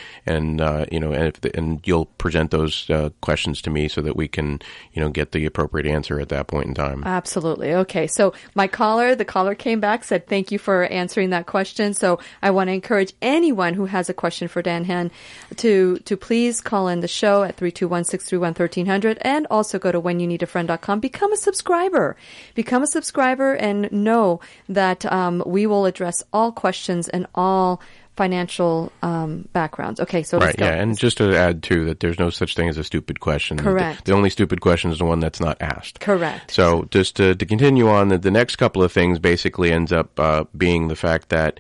you'll present those questions to me so that we can get the appropriate answer at that point in time. Absolutely. Okay. So the caller came back, said thank you for answering that question. So I want to encourage anyone who has a question for Dan Henn to please call in the show at 321-631-1300 and also go to whenyouneedafriend.com. Become a subscriber and know that we will address all questions and all financial backgrounds. Okay, so let's go. Yeah, and just to add too that there's no such thing as a stupid question. Correct. The only stupid question is the one that's not asked. Correct. So just to continue on, the next couple of things basically ends up being the fact that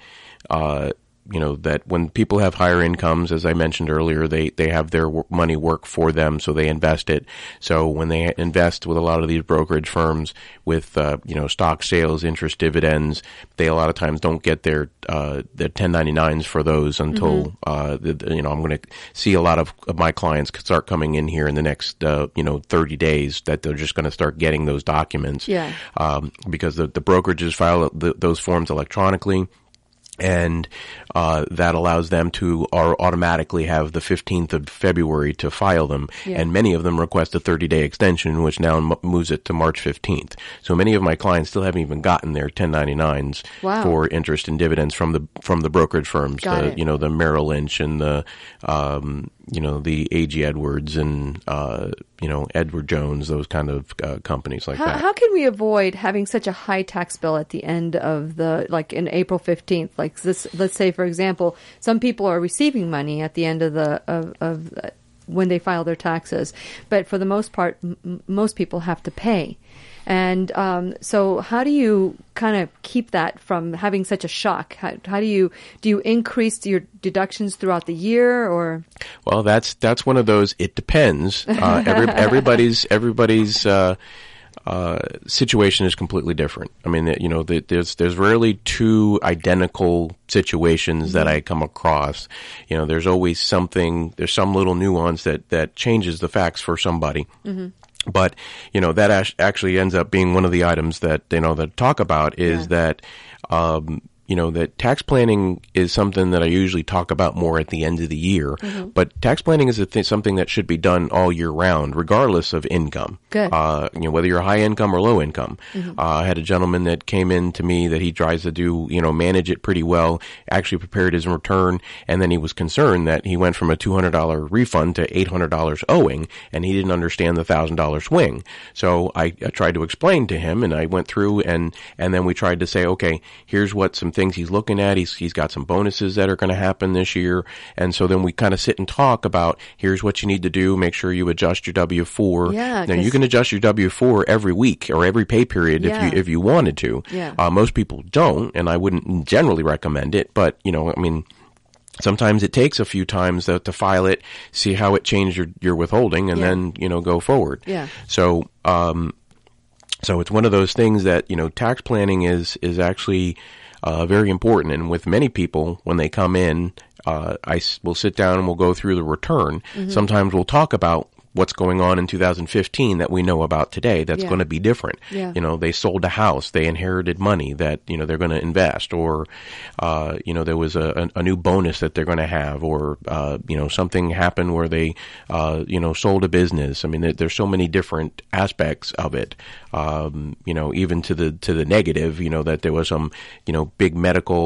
that when people have higher incomes, as I mentioned earlier, they have their money work for them, so they invest it. So when they invest with a lot of these brokerage firms with, stock sales, interest, dividends, they a lot of times don't get their 1099s for those until, I'm going to see a lot of my clients start coming in here in the next, 30 days that they're just going to start getting those documents. Yeah. Because the brokerages file those forms electronically. And that allows them to automatically have the 15th of February to file them. Yeah. And many of them request a 30-day extension, which now moves it to March 15th. So many of my clients still haven't even gotten their 1099s for interest and dividends from the brokerage firms, the Merrill Lynch and the A.G. Edwards and Edward Jones, those kind of companies like that. How can we avoid having such a high tax bill at the end of in April 15th? Like this, let's say, for example, some people are receiving money at the end of when they file their taxes, but for the most part, most people have to pay. And so how do you kind of keep that from having such a shock? How do you increase your deductions throughout the year, or? Well, that's one of those. It depends. Everybody's situation is completely different. I mean, there's rarely two identical situations that I come across. There's always there's some little nuance that changes the facts for somebody. Mm-hmm. But, that actually ends up being one of the items that, that talk about is that, that tax planning is something that I usually talk about more at the end of the year. Mm-hmm. But tax planning is something that should be done all year round, regardless of income. Good. Whether you're high income or low income. Mm-hmm. I had a gentleman that came in to me that he tries to do, manage it pretty well, actually prepared his return, and then he was concerned that he went from a $200 refund to $800 owing, and he didn't understand the $1,000 swing. So I tried to explain to him, and I went through and then we tried to say, okay, here's what some things he's looking at. He's got some bonuses that are going to happen this year. And so then we kind of sit and talk about, here's what you need to do. Make sure you adjust your W-4. Yeah, now you can adjust your W-4 every week or every pay period if you wanted to. Yeah. Most people don't, and I wouldn't generally recommend it, but sometimes it takes a few times to file it, see how it changed your withholding, and then, go forward. Yeah. So it's one of those things that, tax planning is actually very important. And with many people, when they come in, I will sit down and we'll go through the return. Mm-hmm. Sometimes we'll talk about what's going on in 2015 that we know about today that's going to be different. Yeah. They sold a house, they inherited money that, they're going to invest, or, there was a new bonus that they're going to have, or, something happened where they, sold a business. I mean, there's so many different aspects of it. Even to the negative, that there was some, big medical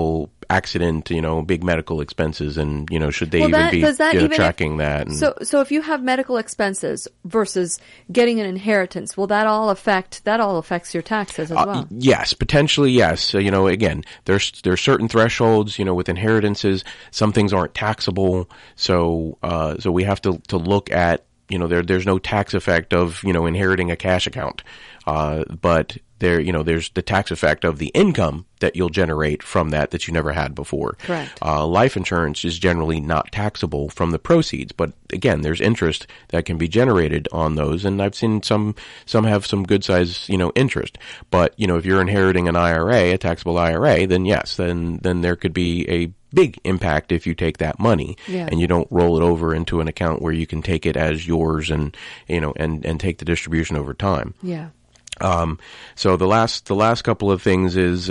accident, big medical expenses, and should they even be tracking that? And so if you have medical expenses versus getting an inheritance, will that all affects your taxes as well? Yes, potentially yes. So, again, there's certain thresholds. With inheritances, some things aren't taxable. So we have to look at there's no tax effect of inheriting a cash account, but there's the tax effect of the income that you'll generate from that you never had before. Correct. Life insurance is generally not taxable from the proceeds, but again, there's interest that can be generated on those, and I've seen some have some good size, interest. But, if you're inheriting an IRA, a taxable IRA, then yes, then there could be a big impact if you take that money and you don't roll it over into an account where you can take it as yours and, and take the distribution over time. Yeah. So the last couple of things is,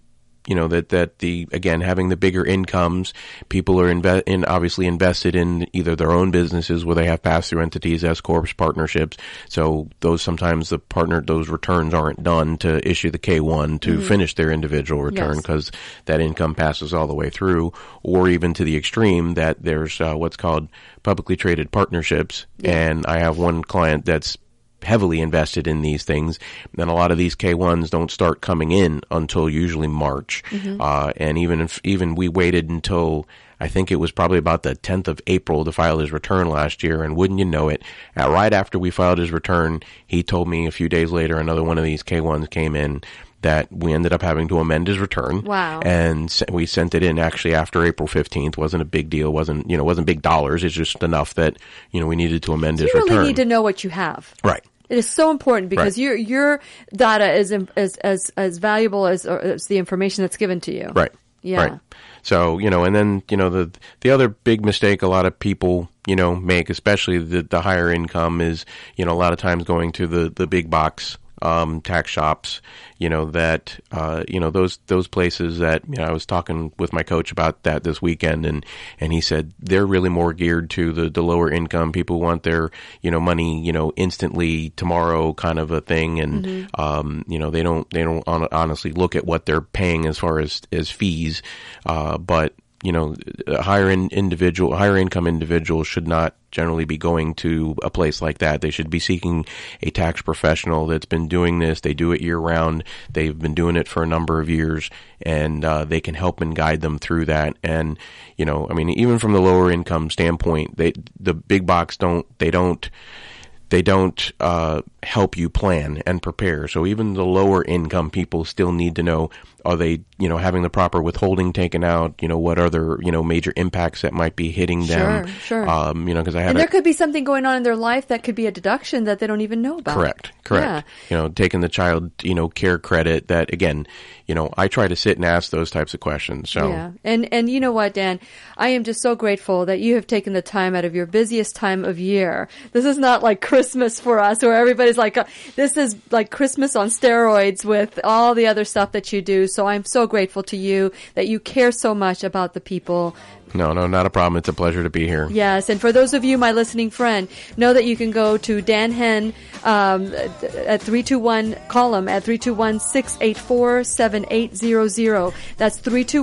again, having the bigger incomes, people are obviously invested in either their own businesses where they have pass-through entities, S-corps, partnerships. So those returns aren't done to issue the K-1 to finish their individual return because that income passes all the way through, or even to the extreme that there's what's called publicly traded partnerships. And I have one client that's heavily invested in these things, and a lot of these K1s don't start coming in until usually March. And even we waited until I think it was probably about the 10th of April to file his return last year, and wouldn't you know it, right after we filed his return, he told me a few days later another one of these K1s came in that we ended up having to amend his return. Wow. And we sent it in actually after April 15th. Wasn't a big deal. Wasn't big dollars. It's just enough that, we needed to amend his return. You really need to know what you have. Right. It is so important because your data is as valuable as the information that's given to you. Right. Yeah. Right. So, and then, the other big mistake a lot of people, make, especially the higher income, is, a lot of times going to the big box tax shops, those places that, I was talking with my coach about that this weekend, and he said they're really more geared to the lower income. People want their, money, instantly tomorrow kind of a thing. And, they don't honestly look at what they're paying as far as fees. But, higher income individuals should not generally be going to a place like that. They should be seeking a tax professional that's been doing this. They do it year round. They've been doing it for a number of years, and they can help and guide them through that. And, even from the lower income standpoint, the big box don't help you plan and prepare. So even the lower income people still need to know, are they, having the proper withholding taken out? What other, major impacts that might be hitting them? Sure. Because there could be something going on in their life that could be a deduction that they don't even know about. Correct. Yeah. Taking the child, care credit that, again, I try to sit and ask those types of questions. So. Yeah. And you know what, Dan? I am just so grateful that you have taken the time out of your busiest time of year. This is not like Christmas for us where everybody's like, this is like Christmas on steroids with all the other stuff that you do. So I'm so grateful to you that you care so much about the people. No, not a problem. It's a pleasure to be here. Yes, and for those of you, my listening friend, know that you can go to Dan Henn at 321, call him at 321-684-7800. That's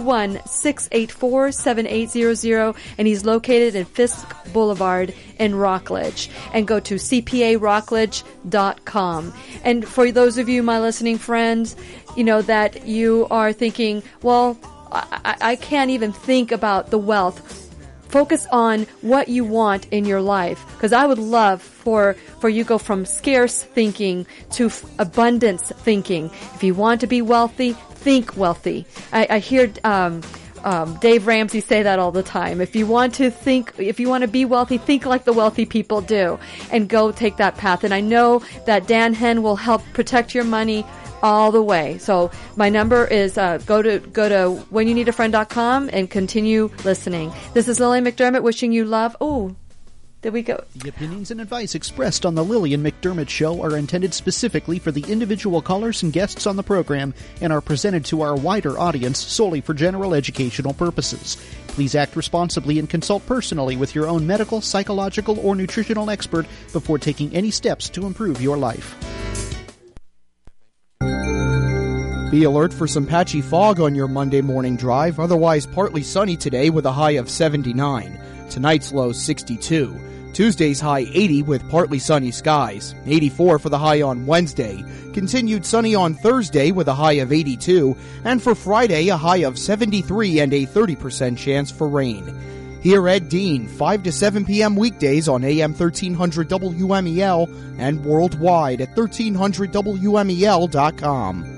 321-684-7800, and he's located in Fisk Boulevard in Rockledge. And go to cparockledge.com. And for those of you, my listening friends, that you are thinking, well, I can't even think about the wealth. Focus on what you want in your life. Because I would love for you go from scarce thinking to abundance thinking. If you want to be wealthy, think wealthy. I hear Dave Ramsey say that all the time. If you want to be wealthy, think like the wealthy people do. And go take that path. And I know that Dan Henn will help protect your money all the way. So my number is go to whenyouneedafriend.com and continue listening. This is Lillian McDermott wishing you love. Oh, did we go? The opinions and advice expressed on the Lillian McDermott Show are intended specifically for the individual callers and guests on the program and are presented to our wider audience solely for general educational purposes. Please act responsibly and consult personally with your own medical, psychological, or nutritional expert before taking any steps to improve your life. Be alert for some patchy fog on your Monday morning drive, otherwise partly sunny today with a high of 79. Tonight's low 62. Tuesday's high 80 with partly sunny skies. 84 for the high on Wednesday. Continued sunny on Thursday with a high of 82. And for Friday, a high of 73 and a 30% chance for rain. Hear Ed Dean, 5 to 7 p.m. weekdays on AM 1300 WMEL and worldwide at 1300WMEL.com.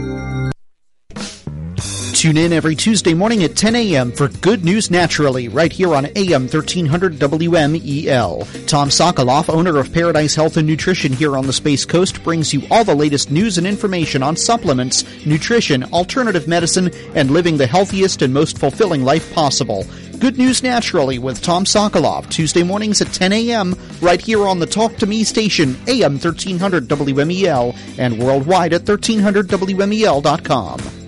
Tune in every Tuesday morning at 10 a.m. for Good News Naturally, right here on AM 1300 WMEL. Tom Sokoloff, owner of Paradise Health and Nutrition here on the Space Coast, brings you all the latest news and information on supplements, nutrition, alternative medicine, and living the healthiest and most fulfilling life possible. Good News Naturally with Tom Sokoloff, Tuesday mornings at 10 a.m. right here on the Talk to Me station, AM 1300 WMEL, and worldwide at 1300WMEL.com.